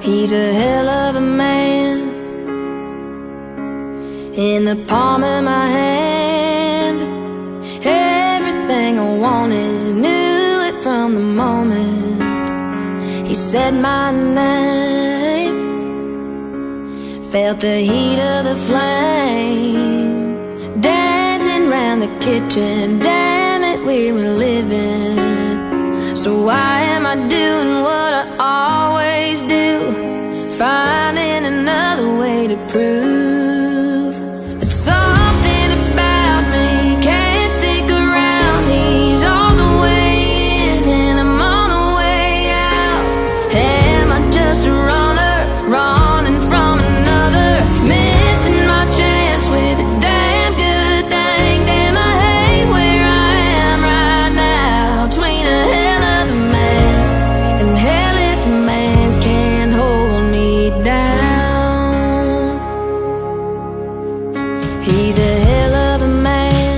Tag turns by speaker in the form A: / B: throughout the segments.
A: He's a hell of a man. In the palm of my hand, everything I wanted, knew it from the moment he said my name. Felt the heat of the flame, dancing round the kitchen. Damn it, we were living. So why am I doing what I always do? Finding another way to prove that something about me can't stick around. He's all the way in and I'm on the way out. Am I just a runner, running from another, missing my chance with a damn good thing? Damn, I hate where I am right now, between a hell of a man and hell if a man can hold me down. He's a hell of a man,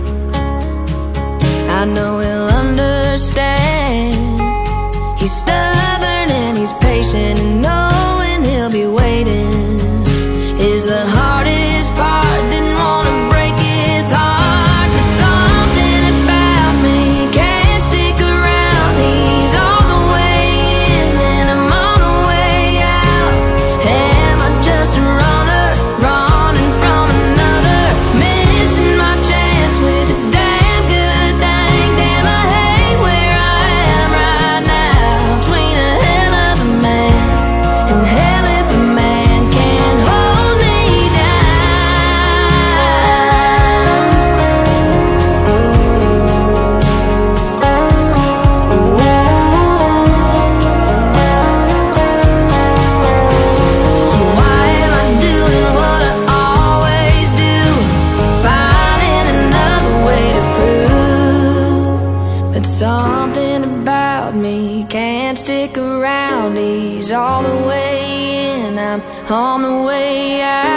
A: I know he'll understand. He's stubborn and he's patient, and knowing he'll be waiting is the hardest part. Didn't want to break his heart, but something about me can't stick around. He's all the way in and I'm on the way out. Am I just a runner, running from another, missing my chance with a damn good thing? Damn, I hate where I am right now, between a hell of a man and hell if a man can hold me down. So why am I doing what I always do? Finding another way to prove that something about me can't stick around. He's all the way in, I'm on the way out.